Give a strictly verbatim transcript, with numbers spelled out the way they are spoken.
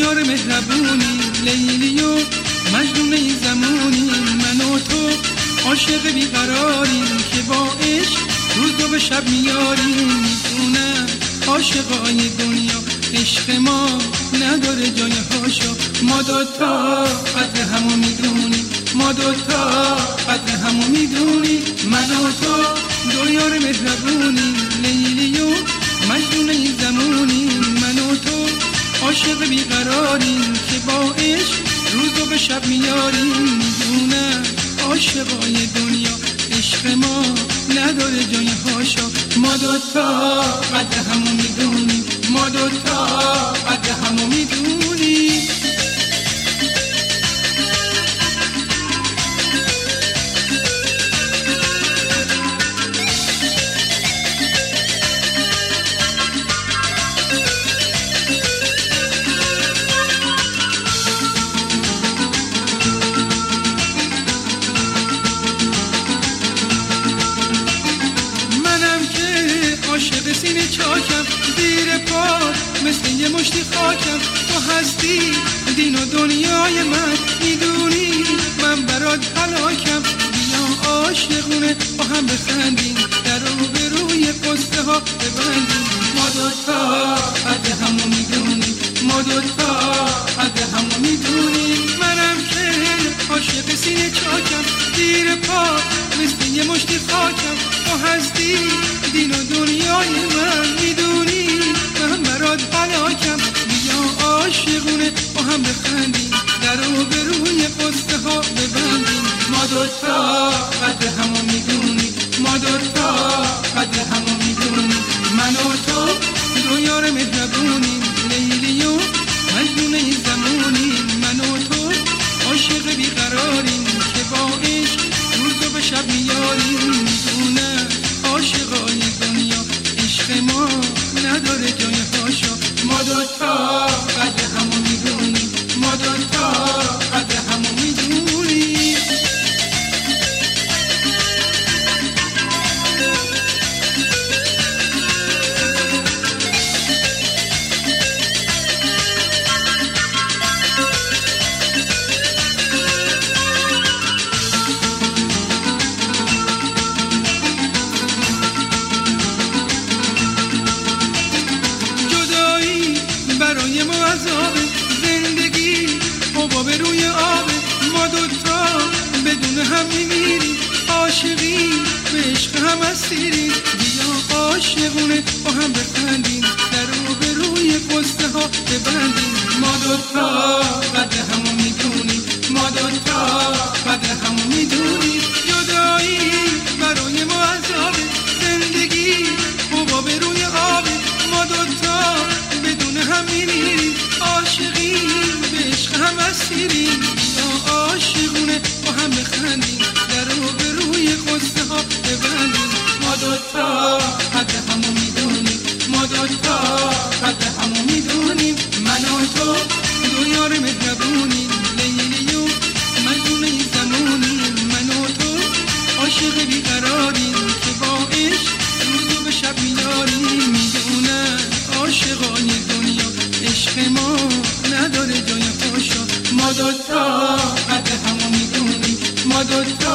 یار مهربونی، لیلی و مجنون این زمانی. من و تو عاشق بیقراریم که با عشق روز رو به شب میاریم. میدونم عاشقای دنیا عشق ما نداره جای هاشا. ما دوتا قدر همو میدونیم، ما دوتا قدر همو میدونیم. من و تو دو یار مهربونی، لیلی و مجنون این زمانی. من و تو عاشق بیقراریم که با عشق روز رو به شب میاریم. میدونم عاشقای دنیا عشق ما نداره جای هاشا. ما دوتا قدر همو میدونیم، ما دوتا قدر همو میدونیم. عاشق سینه چاکم، زیر پا مثل یه مشتی خاکم. تو هستی دین و دنیای من، میدونی من برات هلاکم. بیا عاشقونه با هم بخندیم، در رو به روی قصه ها ببندیم. ما دوتا قدر همو میدونیم، ما دوتا قدر همو میدونیم. منم که عاشق سینه چاکم، زیر پا مثل یه مشتی خاکم. تو هستی دین و دنیای من، میدونی من برات هلاکم. بیا عاشقونه با هم بخندیم، در رو به روی قصه ها ببندیم. ما دوتا قدر همو میدونیم، ما دوتا قدر همو میدونیم. من و تو دو یار مهربونیم، لیلی و مجنون این زمانی. من و تو عاشق بیقراریم که با عشق روز رو به شب میاریم. میدونم عاشقای دنیا عشق ما نداره جای هاشا. ما دوتا قدر همو میدونیم، ما دوتا قدر همو میدونیم. برای ما عذابه زندگی، حباب روی آبه. ما دوتا بدون هم میمیریم، عاشقی به عشق هم اسیریم. بیا عاشقونه با هم بخندیم، در رو به روی قصه ها ببندیم. ما دوتا قدر همو میدونیم، ما دوتا قدر همو میدونیم. جدایی برای ما عذابه زندگی، حباب روی آبه. ما دوتا بدون هم میمیریم، عاشقی به عشق هم اسیریم. یا عاشقونه با هم بخندیم، در رو به روی قصه ها ببندیم. ما دوتا قدر همو میدونیم، ما دوتا قدر همو میدونیم. من و تو دو یار مهربونیم، لیلی و مجنون این زمانی. من و تو عاشق بیقراریم که با عشق روز رو به شب میاریم. میدونم عاشقای دنیا عشق ما نداره جای هاشا. ما دوتا قدر همو میدونیم، ما دوتا